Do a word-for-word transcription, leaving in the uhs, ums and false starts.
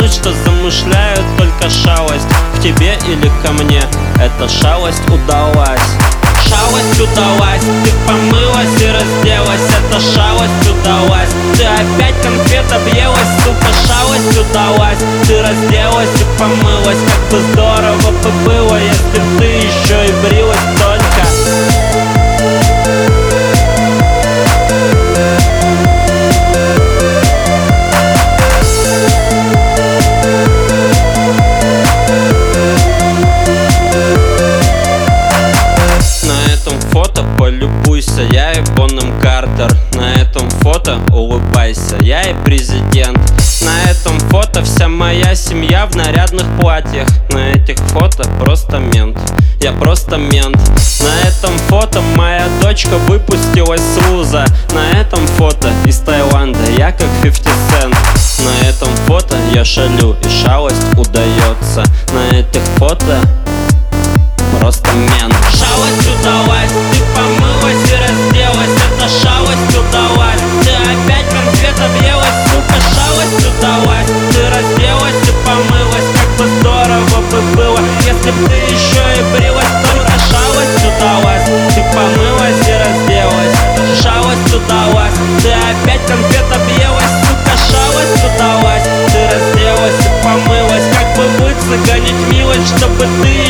обмануть, что замышляют только шалость. К тебе или ко мне эта шалость удалась. Шалость удалась, ты помылась и разделась, эта шалость удалась. Ты опять конфет объелась, сука, шалость удалась. Ты разделась и помылась, как бы здорово бы было, если б ты еще и брилась только. Полюбуйся, я и Бонем Картер. На этом фото улыбайся, я и президент. На этом фото вся моя семья в нарядных платьях. На этих фото просто мент, я просто мент. На этом фото моя дочка выпустилась с вуза. На этом фото из Таиланда я как фифти цент. На этом фото я шалю и шалость удается. На этих фото просто мент. Шалость удалась, ты помылась и разделась, эта шалость удалась. Ты опять конфет объелась, сука, шалость удалась. Ты разделась и помылась, как бы здорово бы было, если б ты еще и брилась только. Шалость удалась, ты помылась и разделась, шалость удалась. Ты опять конфет объелась, сука, шалость удалась. Ты разделась и помылась, как бы выцегонить милость, чтобы ты